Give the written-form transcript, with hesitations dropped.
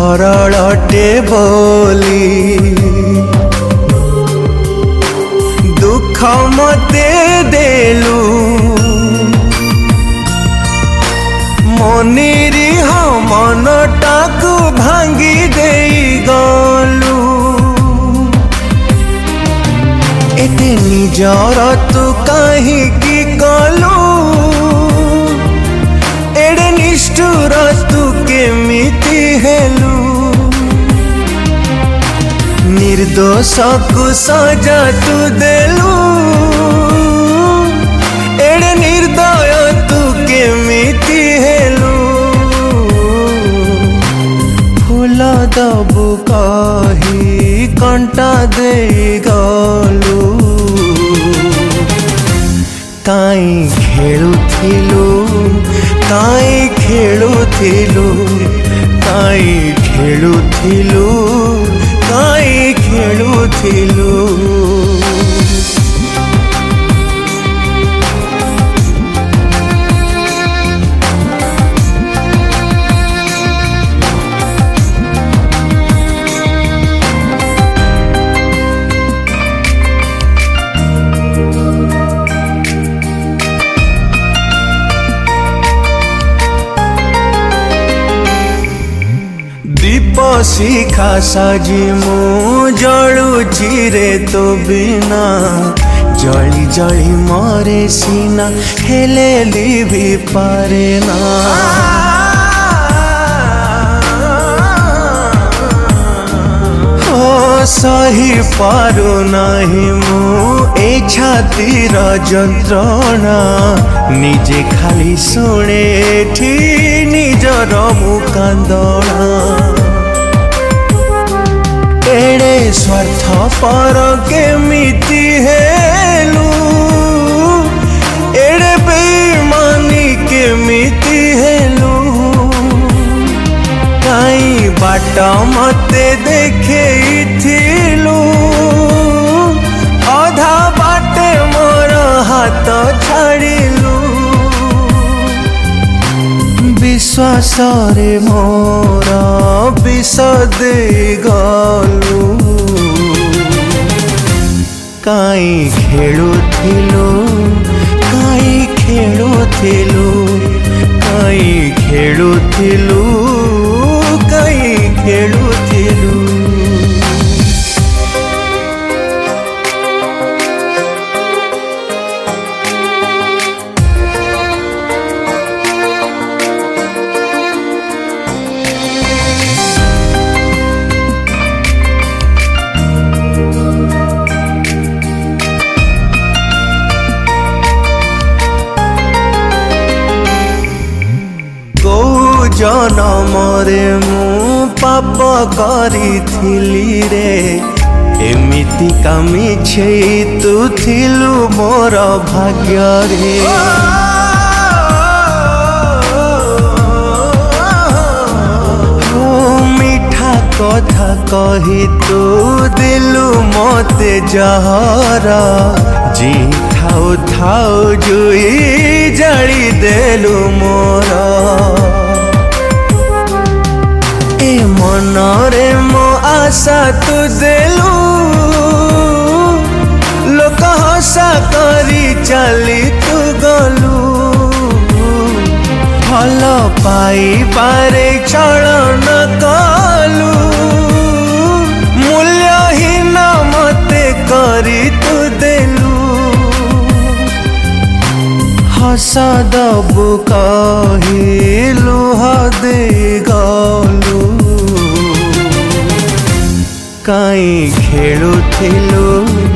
सरलटे बोली दुख मते देलु मनिरी मनटाकू भांगी देई गलु एते निजर तू कहीं की कलु एड़े निष्ठुर तू केमिति हेलु निर्दोष को सजा तू देलु एड़े निर्दय तू केमिति हेलु फूल दबु कही कंटा दे गलु काई खेलुथिलु काई खेलुथिलु काई खेलुथिलु काई खेलुथिलु दीप शिखा साजी मु जलुची रे तो बिना जली जली मरे सीना हेले लिभी पारे ना ओ सही पारु नहीं मु ए छातीर जंत्रणा निजे खाली शुणे ठी निजर मुकांदना एड़े स्वार्थ पर केमिति हेलु एड़े बेईमानी केमिति हेलु काई बाट मते देखैथिलु अधा बाटे मोर हाथ छाड़िलु विश्वास रे मोर विष दे गलु काई खेलुथिलु काई खेलुथिलु काई खेलुथिलु काई खेलुथिलु जनम रे मु पाप करिथिली रे एमिति कामी छे तू थिलु मोर भाग्य रे मीठा कथा कही तू दिलु मते जहरा जी थाउ थाउ जुई जली देलु मोरा मन रे मो आशा तू देलु लोक हसा करी चली तू गलु भल पाई पारे चलन कलु मूल्यहीन मते करी तू देलु हस दबु कही लुह दे गलु काई खेलुथिलु